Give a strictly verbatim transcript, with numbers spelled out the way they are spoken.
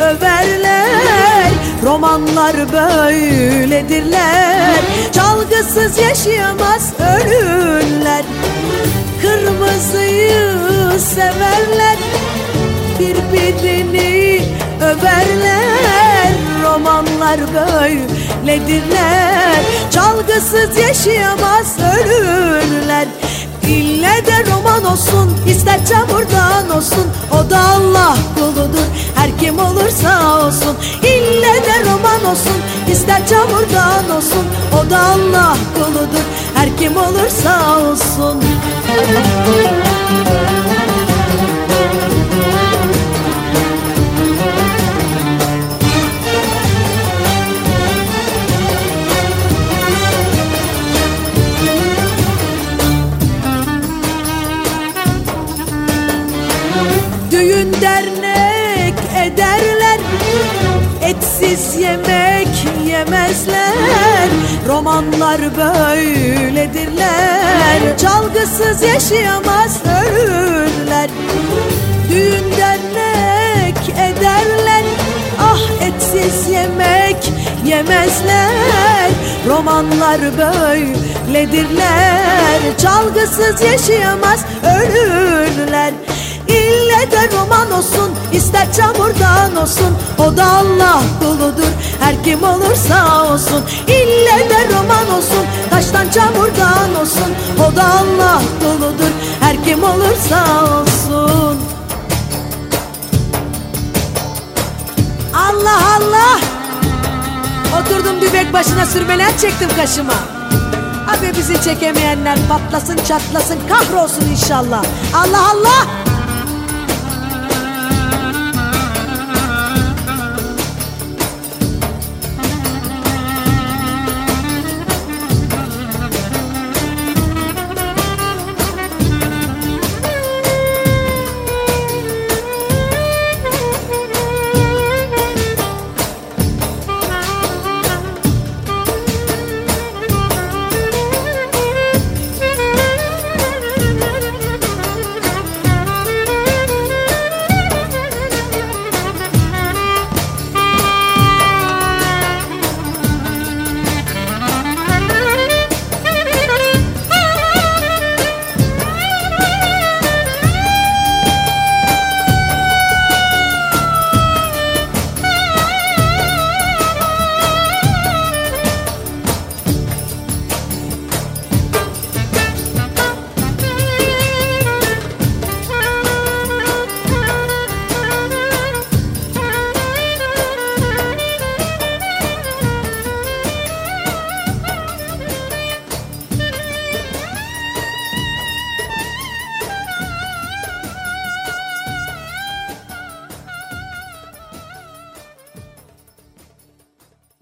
överler. Romanlar böyledirler, çalgısız yaşayamaz ölürler. Kırmızıyı severler, birbirini överler. Romanlar böyledirler, çalgısız yaşayamaz ölürler. İlle de roman olsun, ister çamurdan olsun, o da Allah kuludur, her kim olursa olsun. İlle de roman olsun, ister çamurdan olsun, o da Allah kuludur, her kim olursa olsun. Düğün dernek ederler, etsiz yemek yemezler. Romanlar böyledirler, çalgısız yaşayamaz ölürler. Düğün dernek ederler, ah etsiz yemek yemezler. Romanlar böyledirler, çalgısız yaşayamaz ölürler. İlle de roman olsun, ister çamurdan olsun, o da Allah kuludur, her kim olursa olsun. İlle de roman olsun, taştan çamurdan olsun, o da Allah kuludur, her kim olursa olsun. Allah Allah! Oturdum dübek başına, sürmeler çektim kaşıma. Abi bizi çekemeyenler patlasın çatlasın, kahrolsun inşallah. Allah Allah!